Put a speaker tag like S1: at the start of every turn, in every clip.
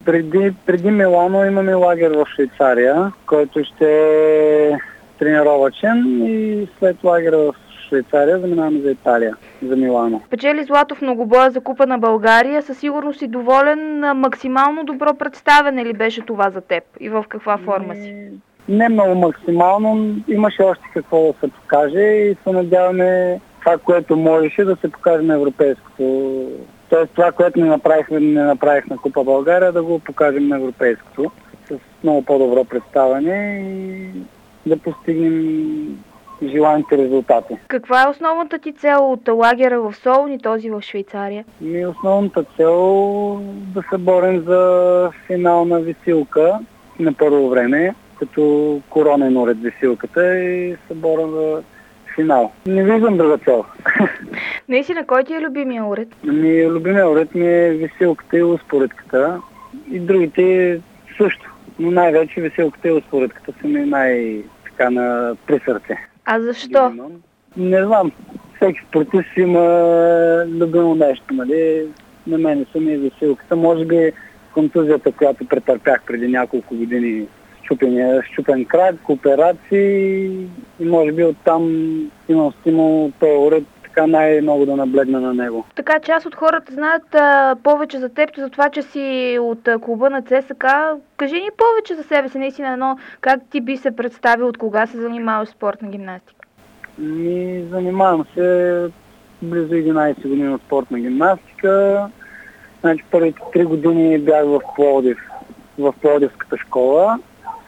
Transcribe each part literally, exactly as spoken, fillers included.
S1: Преди, преди Милано имаме лагер в Швейцария, който ще е тренировачен и след лагера в Швейцария заминаваме за Италия, за Милано.
S2: Печели злато в многобоя за Купа на България. Със сигурност си доволен. Максимално добро представяне ли беше това за теб и в каква форма си?
S1: Не много максимално. Имаше още какво да се покаже и се надяваме това, което можеше да се покаже на европейското. Тоест това, което не направихме, не направих на Купа България, да го покажем на европейското с много по-добро представяне и да постигнем желаните резултати.
S2: Каква е основната ти цел от лагера в Солун и този в Швейцария?
S1: И основната цел да се борим за финална висилка на първо време, като коронен уред висилката и се боря за финал. Не виждам друга цел.
S2: Наистина, кой ти е любимия уред?
S1: Ми, любимия уред ми е висилката и успоредката. И другите също. Но най-вече висилката и успоредката са ми най-така на при сърце.
S2: А защо?
S1: Не знам. Всеки спортист има любимо нещо, нали? На мен са ми висилката. Може би контузията, която претърпях преди няколко години, щупен, щупен крак, операции и може би оттам имам стимул този уред така най-много да наблегна на него.
S2: Така, част от хората знаят а, повече за теб, за това, че си от а, клуба на ЦСКА. Кажи ни повече за себе си, наистина, но как ти би се представил, от кога се занимаваш с спортна гимнастика?
S1: Ми, занимавам се близо единайсет години от спортна гимнастика. Значи първите три години бях в Пловдив, в Пловдивската школа.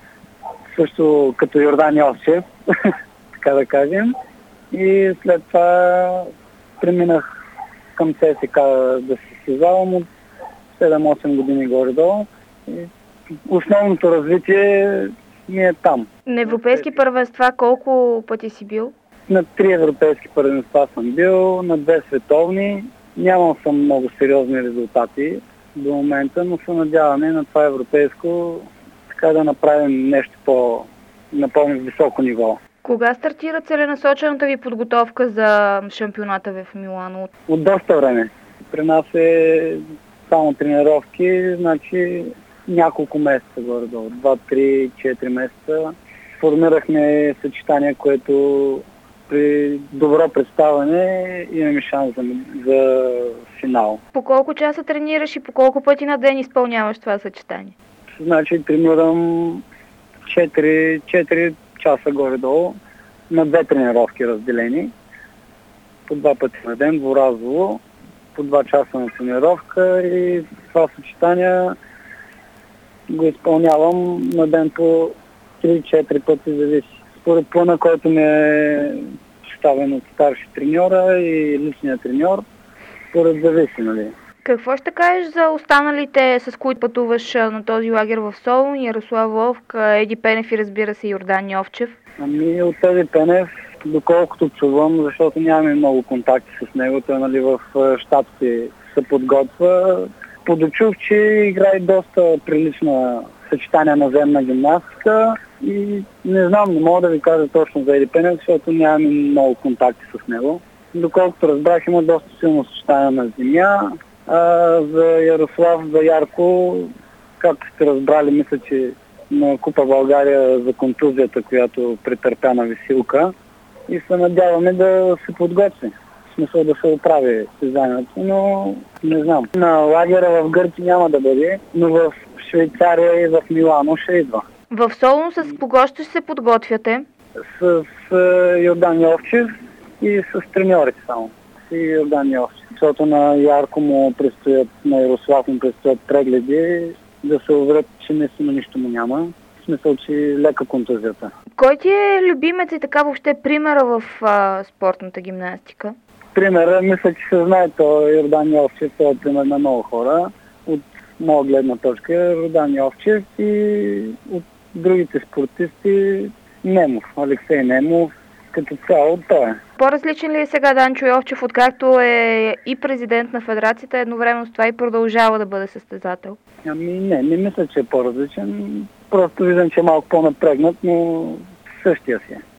S1: Също като Йордан Йовчев, така да кажем. И след това преминах към ЦСКА да се състезавам от седем-осем години горе-долу. И основното развитие ми е там.
S2: На европейски първенства колко пъти си бил?
S1: На три европейски първенства съм бил, на две световни. Нямам съм много сериозни резултати до момента, но се надяваме на това европейско така да направим нещо по, на по-високо ниво.
S2: Кога стартира целенасочената ви подготовка за шампионата в Милано?
S1: От доста време. При нас е само тренировки, значи няколко месеца горе-долу. Два, три, четири месеца. Формирахме съчетание, което при добро представяне имаме шанс за, за финал.
S2: По колко часа тренираш и по колко пъти на ден изпълняваш това съчетание?
S1: Значи тренирам четири, четири часа горе-долу на две тренировки разделени. По два пъти на ден, дворазово, по два часа на тренировка и това съчетание го изпълнявам на ден по три-четири пъти, зависи. Според плана, който ми е поставен от старши треньора и личния треньор, според зависи, нали.
S2: Какво ще кажеш за останалите, с които пътуваш на този лагер в Солун? Ярослав Вовк, Еди Пенев и разбира се Йордан Йовчев.
S1: Ами от Еди Пенев, доколкото чувам, защото нямаме много контакти с него, той нали в щатите се подготвя. Подочух, че играе доста прилична съчетание на земна гимнастика и не знам, не мога да ви кажа точно за Еди Пенев, защото нямаме много контакти с него. Доколкото разбрах, има доста силно съчетание на земя. А, за Ярослав, за Ярко, както сте разбрали, мисля, че на Купа България за контузията, която претърпя на висилка и се надяваме да се подготви. В смисъл да се оправи състезанието, но не знам. На лагера в Гърция няма да бъде, но в Швейцария и в Милано ще идва.
S2: В Солун с кого ще се подготвяте?
S1: С, с Йордан Йовчев и с треньорите само. И Йордан Йовчев. Защото на Ярко му предстоят, на Ярослав му предстоят прегледи, да се уверят, че наистина нищо му няма. В смисъл, че лека контузията.
S2: Кой ти е любимец и така въобще примера в а, спортната гимнастика?
S1: Примера, мисля, че се знае, то Йордан Йовчев е пример на много хора. От моя гледна точка е Йордан Йовчев и от другите спортисти Немов, Алексей Немов, като цяло той е.
S2: По-различен ли е сега Данчо Йовчев, откакто е и президент на федерацията, едновременно с това и продължава да бъде състезател?
S1: Ами не, не мисля, че е по-различен. Просто виждам, че е малко по-напрегнат, но същия си е.